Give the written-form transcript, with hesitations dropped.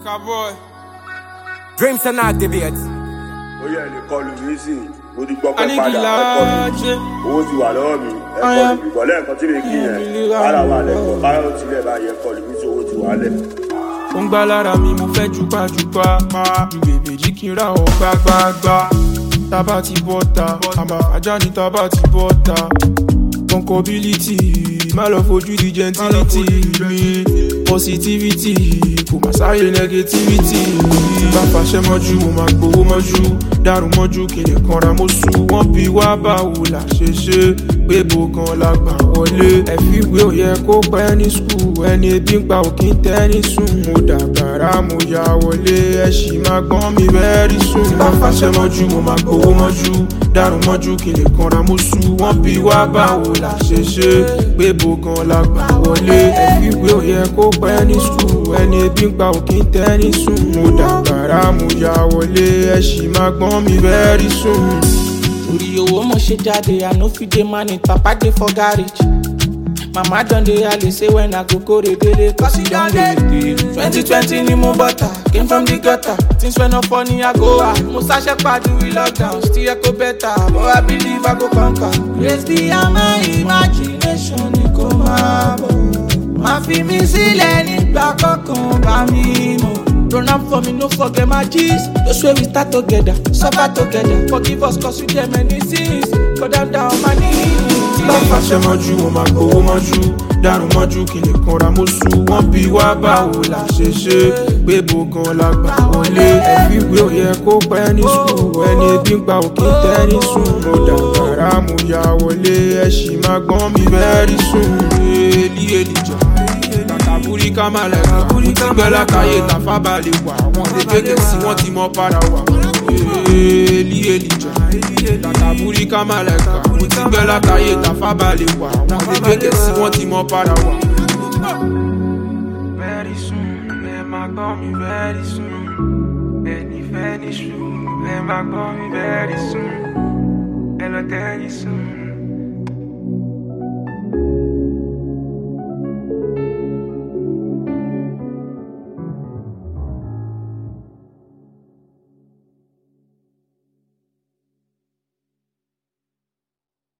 Cowboy. Dreams and activates. Ó yẹ lè kọlù mí sí mo ti gbọ́ pé Anigi padà Laje. owó ti wà lọ́wọ́ mi ẹ̀kọ́ ìbìbọ̀ lẹ́ẹ̀kan tí lè kí yẹn ara wà lẹ́kọ̀ọ́ káyọ̀ tilẹ̀ bá yẹ kọlù mí sí owó ti wà lẹ̀. Ó ń gbá lára mi mo fẹ́ jùpájùpá ju bèbèjì kí n ra ọ̀ gbágbágbá. Tábà ti bọ́ta àmà ajá ni tábà ti bọ́ta. Concability má lọ fojú di gentility mi. Positivity kò má sáré negativity. Bá fàṣẹ mọ́jú mo máa gbowó mọ́jú. Dàrú mọ́jú kí lè kanra mo sú. Wọ́n bí wá báwo la ṣe ṣe pé bó kan la gbà wọlé. Ẹ̀fíwé ò yẹ kó pẹ́ ní skul. Ẹni ebi ń pa òkín tẹ́ ní sùn. Mo dàgbàrá mo ya wọlé. Ẹ ṣì máa gbọ́n mi very soon. Bá fàṣẹ mọ́jú mo máa gbowó mọ́jú. Dàrú mọ́jú kí lè kanra mo sú. Wọ́n bí wá báwo la ṣe ṣe pé bó kan la gbà wọlé. Ẹ̀fíwé ò yẹ kó pẹ́ ní skul. Ẹni ebi ń pa òkín tẹ́ ní sùn. Mo dàgbàrá mo ya wọlé. Ẹ ṣì máa gbọ́n mi very soon. Torí owó mo ṣe jáde, I no fit dey manage, papa dey for garage. Mama don dey hale say when I go kore dele, cause e don dey dey. 2020 ni mo butter, came from the gutter. Things wey no funny, I go hard. Mo ṣaṣẹ́ pàdé with lockdown, still echo better, but I believe I go conquer. Praise beyond my imagination, ni kò máa bọ̀. Má fi mi sílẹ̀ nígbà kankan bá mi mọ̀. Run up for me, no forget my G's. Those way we start together, suffer together. Forgive us cause we get many sins. Go down on my knees. Bá fàṣẹ mọ́jú mo máa gbowó mọ́jú. Dàrú mọ́jú kí lè kanra mo sú. Wọ́n bí wá báwo la ṣe ṣe pé bó kan la gbà wọlé. Ẹ̀fíwé ò yẹ kó pẹ́ ní skul. Ẹni ebi ń pa òkín tẹ́ ní sùn. Mo dàgbàrá mo ya wọlé. Ẹ ṣì máa gbọ́n mi very soon. Èlì èlìjà kàbúrí ká má lẹ́ka. Tí gbẹ́lá káyé tàfá bá lè wà. Wọ́n lè kéèké sí wọ́n ti mọ para wà. Èlì èlìjà kàbúrí ká má lẹ́ka. Tí gbẹ́lá káyé tàfá bá lè wà. Wọ́n lè kéèké sí wọ́n ti mọ para wà. Very soon, ẹ máa gbọ́ mi very soon. Ẹni fẹ́ ní ṣù, ẹ máa gbọ́ mi very soon. Ẹ lọ tẹ́ ní soon.